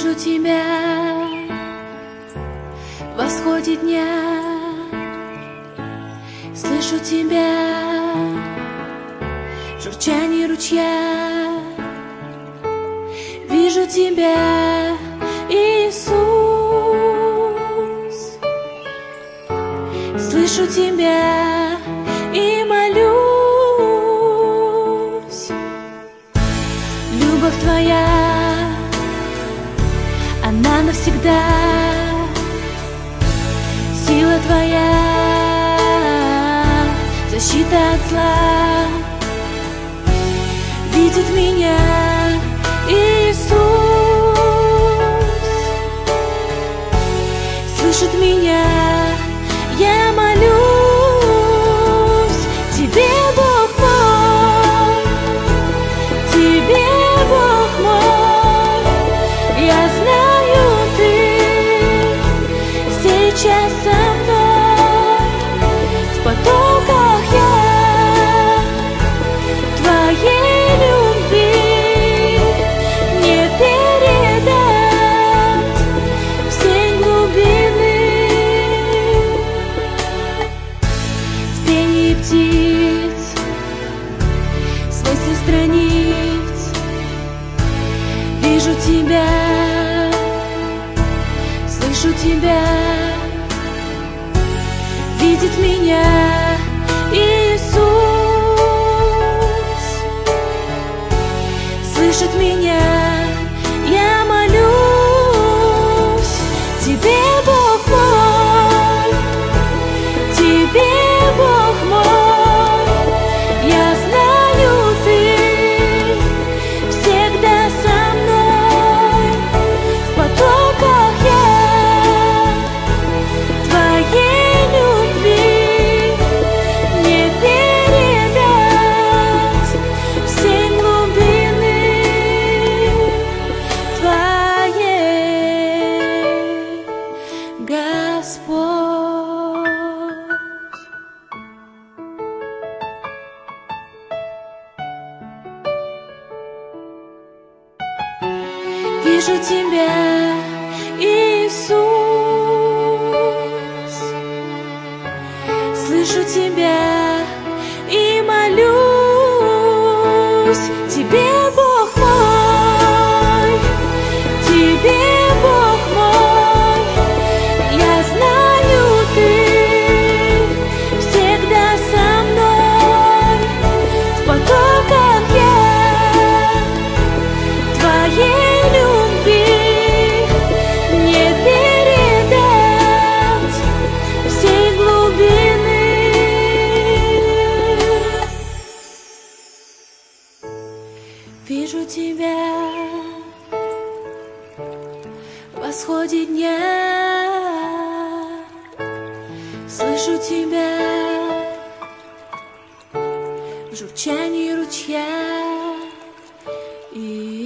Вижу тебя в восходе дня, слышу тебя в журчании ручья. Вижу тебя, Иисус, слышу тебя и молюсь. Любовь твоя, она навсегда, сила твоя, защита от зла. Видит меня Иисус, слышит меня, я молюсь тебе, Бог мой, тебе, Бог мой. Я знаю, ты сейчас со мной в потоках твоей любви не передать все глубины. В пении птиц, в смысле страниц вижу тебя, слышу тебя. Видит меня Иисус, слышит меня, я молюсь тебе, Бог мой, тебе, Бог мой. Я знаю, ты всегда со мной в потоках твоей любви не передать все глубины твоей, Господь. Вижу тебя, Иисус, слышу тебя и молюсь тебе, Бог мой, тебе, Бог мой. Я знаю, ты всегда со мной в потоках твоей любви не передать всей глубины. Вижу тебя в восходе дня, слышу тебя в журчании ручья.